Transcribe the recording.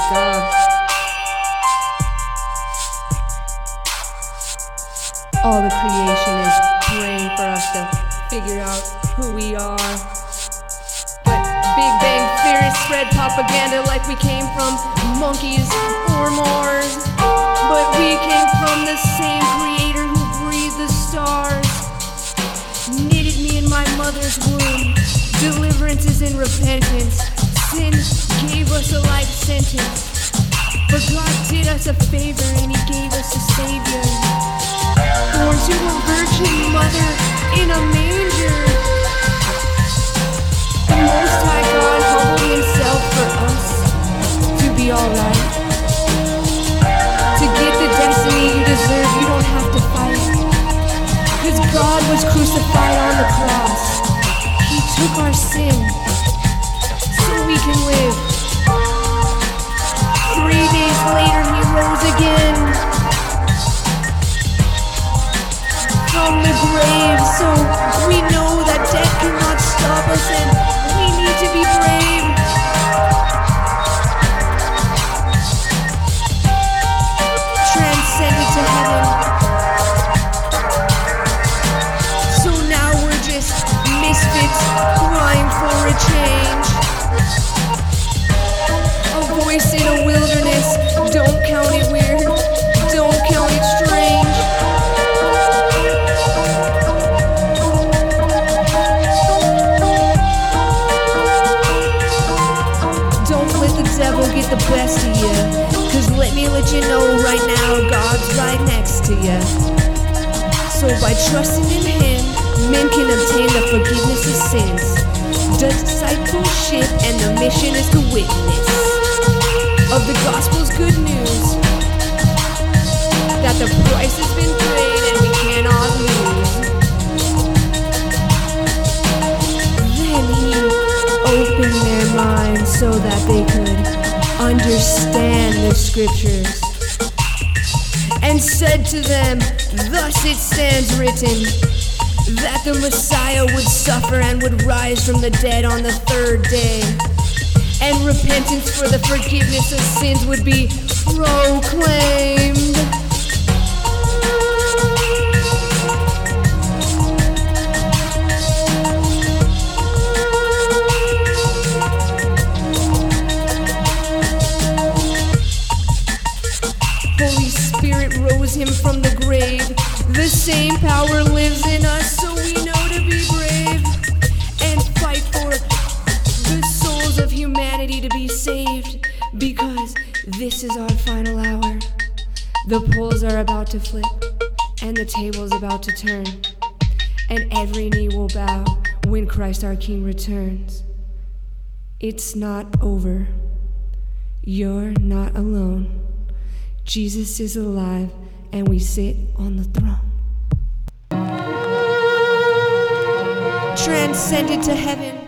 God. All the creation is praying for us to figure out who we are. But Big Bang theory spread propaganda like we came from monkeys or Mars. But we came from the same creator who breathed the stars, knitted me in my mother's womb. Deliverance is in repentance. Sin gave us a life sentence. But God did us a favor and He gave us a Savior, born to a virgin mother in a manger. The Most High God humbled Himself for us to be alright. To get the destiny you deserve, you don't have to fight. 'Cause God was crucified on the cross. He took our sin so we can live. 3 days later He rose again from the grave, so we know that death cannot stop us and we need to be brave. Transcended to heaven. So now we're just misfits crying for a change. A voice in a wilderness, don't count it weird, don't count it strange. Devil get the best of you, 'cause let me let you know right now, God's right next to you. So by trusting in Him, men can obtain the forgiveness of sins. Discipleship and the mission is to witness of the gospel's good news, that the price has been paid and we cannot lose. Then He opened their minds so that they could understand the scriptures, and said to them, thus it stands written, that the Messiah would suffer and would rise from the dead on the third day, and repentance for the forgiveness of sins would be proclaimed. Holy Spirit rose Him from the grave. The same power lives in us, so we know to be brave and fight for the souls of humanity to be saved, because this is our final hour. The poles are about to flip and the table's about to turn, and every knee will bow when Christ our King returns. It's not over. You're not alone. Jesus is alive, and we sit on the throne. Transcended to heaven.